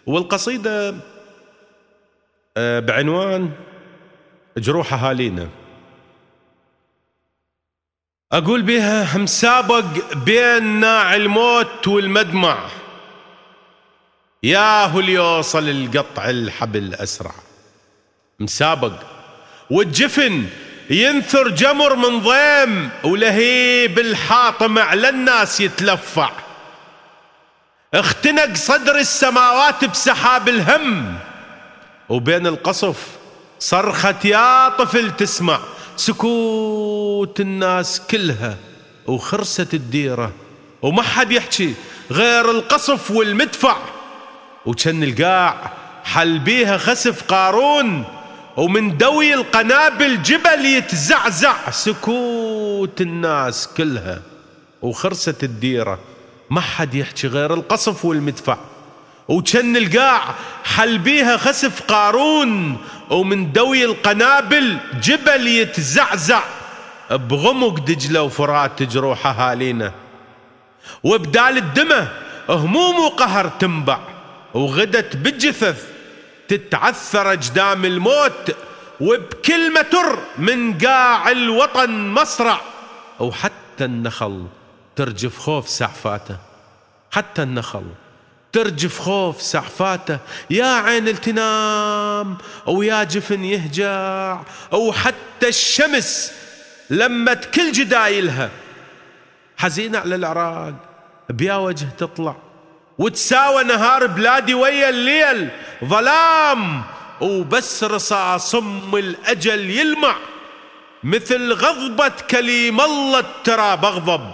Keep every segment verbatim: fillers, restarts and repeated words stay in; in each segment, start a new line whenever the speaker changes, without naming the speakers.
والقصيدة بعنوان جروح أهالينا. أقول بها مسابق بين ناع الموت والمدمع، ياهو ليوصل القطع الحبل أسرع. مسابق والجفن ينثر جمر من ضيم، ولهيب الحاطم على الناس يتلفع. اختنق صدر السماوات بسحاب الهم، وبين القصف صرخة يا طفل تسمع. سكوت الناس كلها وخرست الديرة، وما حد يحكي غير القصف والمدفع. وكان القاع حل بيها خسف قارون، ومن دوي القنابل جبل يتزعزع. سكوت الناس كلها وخرست الديرة، ما حد يحكي غير القصف والمدفع. وكان القاع حل بيها خسف قارون، ومن دوي القنابل جبل يتزعزع. بغمق دجلة وفرات جروح أهالينا، وبدال الدمى هموم وقهر تنبع. وغدت بالجثث تتعثر أجدام الموت، وبكل متر من قاع الوطن مصرع. وحتى النخل ترجف خوف سعفاته، حتى النخل ترجف خوف سعفاته. يا عين التنام ويا جفن يهجع، وحتى الشمس لمت كل جدايلها. حزينة على العراق بيا وجه تطلع، وتساوى نهار بلادي ويا الليل ظلام. وبس رصاص ام الأجل يلمع، مثل غضبة كليم الله التراب أغضب.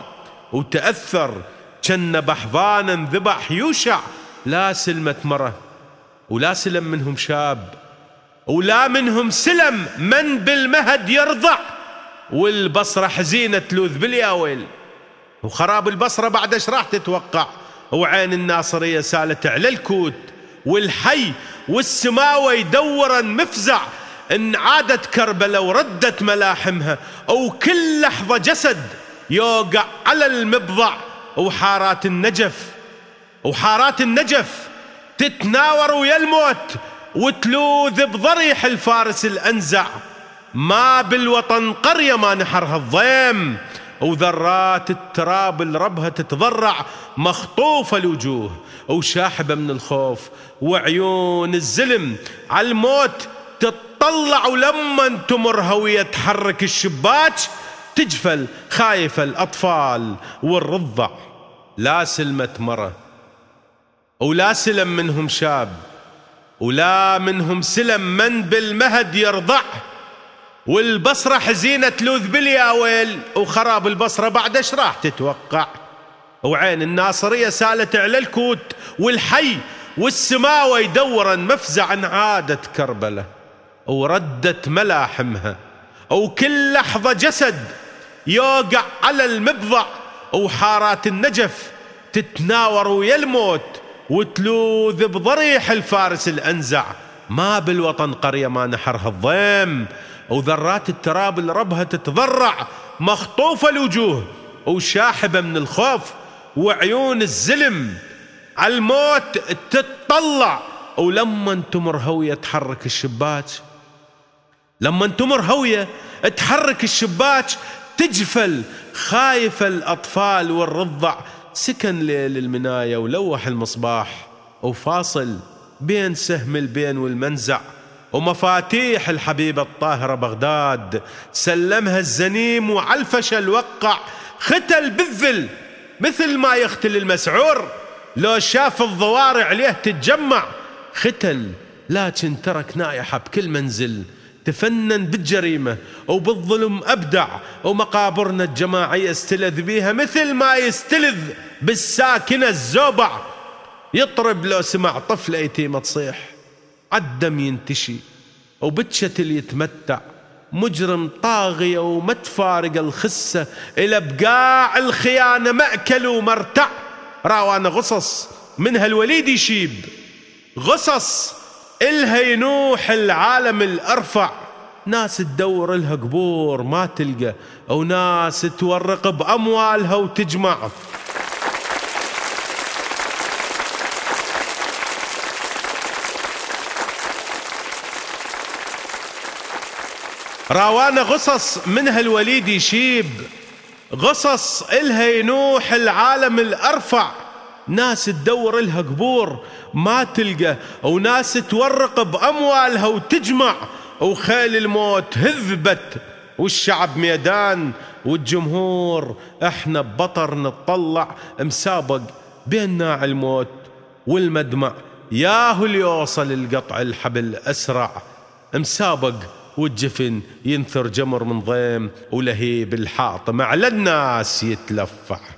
وتأثر كان بحضان انذبح يوشع. لا سلمت مرة ولا سلم منهم شاب، ولا منهم سلم من بالمهد يرضع. والبصرة حزينة تلوذ بالياويل، وخراب البصرة بعد ايش راح تتوقع. وعين الناصرية سالت على الكوت، والحي والسماوة يدورا مفزع. ان عادت كربلة وردت ملاحمها، وكل لحظة جسد يوقع على المبضع. وحارات النجف وحارات النجف تتناور ويا الموت، وتلوذ بضريح الفارس الأنزع. ما بالوطن قرية ما نحرها الضيم، وذرات التراب لربها تتضرع. مخطوفة الوجوه وشاحبة من الخوف، وعيون الزلم على الموت تتطلع. ولما تمر هوية تحرك الشباك، تجفل خايفة الأطفال والرضع. لا سلمت مرة ولا سلم منهم شاب، ولا منهم سلم من بالمهد يرضع. والبصرة حزينة تلوذ بالياويل، وخراب البصرة بعد ايش راح تتوقع. وعين الناصرية سالت على الكوت، والحي والسماوة يدورا مفزعا. عادت كربلة وردت ملاحمها، وكل لحظة جسد يوقع على المبضع. وحارات النجف تتناور ويا الموت، وتلوذ بضريح الفارس الأنزع. ما بالوطن قرية ما نحرها الضيم، وذرات التراب لربها تتضرع. مخطوفة الوجوه وشاحبة من الخوف، وعيون الزلم على الموت تتطلع. ولما تمر هوية تحرك الشباك، لما تمر هوية تحرك الشباك، تجفل خايفة الأطفال والرضع. سكن ليل المناية ولوح المصباح، وفاصل بين سهم البين والمنزع. ومفاتيح الحبيبة الطاهرة بغداد سلمها الزنيم، وعالفشل وقع. ختل بالذل مثل ما يختل المسعور، لو شاف الضوارع عليه تتجمع. ختل لكن ترك نائحة بكل منزل، تفنن بالجريمة وبالظلم أبدع. ومقابرنا الجماعية استلذ بيها مثل ما يستلذ بالساكنة الزوبع. يطرب لو سمع طفل أيتيمة تصيح، عالدم ينتشي وبتشتل يتمتع. مجرم طاغية وما تفارق الخسة، إلى بقاع الخيانة مأكل ومرتع. راوانا غصص من هالوليد يشيب، غصص إلها ينوح العالم الأرفع. ناس تدور لها قبور ما تلقى، وناس تورق بأموالها وتجمع. راوانا غصص منها الوليد يشيب، غصص إلها ينوح العالم الأرفع، ناس تدور إلها قبور ما تلقى، وناس تورق بأموالها وتجمع، وخيل الموت هذبت والشعب ميدان، والجمهور احنا ببطر نتطلع مسابق بين ناع الموت والمدمع، ياهو اللي يوصل القطع الحبل أسرع، مسابق والجفن ينثر جمر من ضيم، ولهيب الحاطم على الناس يتلفع.